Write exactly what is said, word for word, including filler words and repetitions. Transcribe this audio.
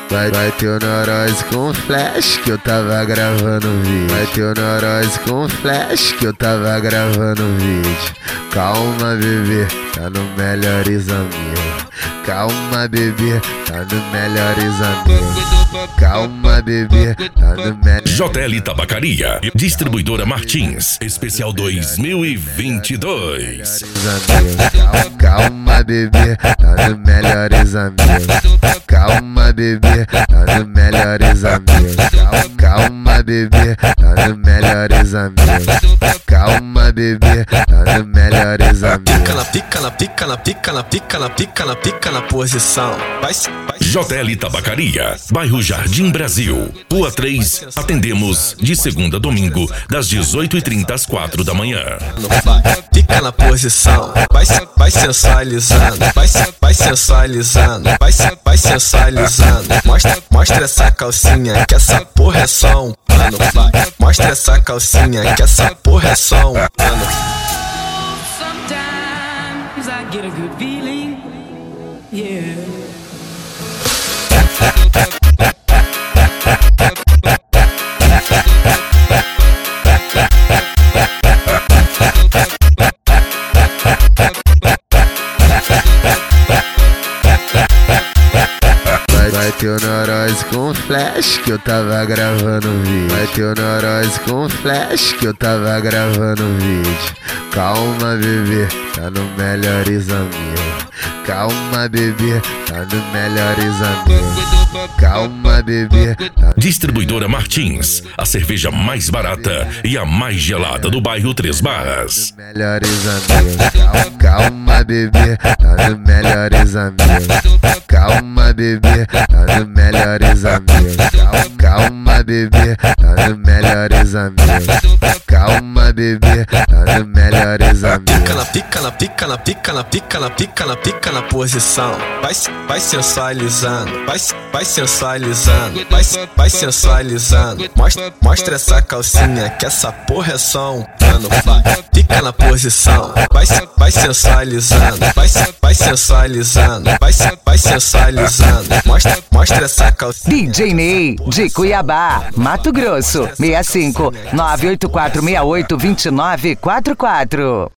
Vai, vai ter o neurose com flash que eu tava gravando vídeo. Vai ter o neurose com flash que eu tava gravando vídeo. Calma, bebê, tá no Melhores Amigos. Calma, bebê, tá no Melhores Amigos. Calma, bebê, tá no Melhores. J L Tabacaria, distribuidora Martins, especial dois mil e vinte e dois. Calma, bebê, tá no Melhores Amigos. Calma, bebê, tá no Melhores Amigos. Calma, bebê, tá no Melhores Amigos. Calma, bebê, tá no Melhores Amigos. Pica na pica na pica na pica na pica na pica na pica na posição. Vai, vai. J L Tabacaria, bairro Jardim Brasil, Rua três. Atendemos de segunda a domingo, das dezoito e trinta às quatro da manhã. Fica na posição, vai, vai sensualizando, vai, vai sensualizando, vai, vai sensualizando. Mostra, mostra essa calcinha, que essa porra é só um pano. Mostra essa calcinha, que essa porra é só um pano. Sometimes I get a good feeling, yeah. Vai ter o neurose com flash que eu tava gravando vídeo. Vai ter o neurose com flash que eu tava gravando vídeo. Calma, bebê, tá no Melhores Amigos. Calma, bebê, tá no Melhores Amigos. Calma, bebê, tá... Distribuidora Martins, a cerveja mais barata e a mais gelada do bairro Três Barras. Melhores Amigos. Calma, bebê, tá no Melhores Amigos. Calma, bebê, tá no Melhores Amigos. Calma, bebê, tá no Melhores Amigos. Calma, bebê, tá no Melhores Amigos. Pica na pica na pica na pica na pica na pica na pica na posição. Vai, vai sensualizando, vai, vai sensualizando, vai, vai sensualizando. Mostra, mostra essa calcinha, que essa porra é só um pano. Fica na posição, vai, vai sensualizando, vai, vai sensualizando, vai, vai sensualizando. Mostra, mostra essa calcinha. D J Ney, de Cuiabá, Mato Grosso, seis cinco nove oito quatro seis oito dois nove quatro quatro.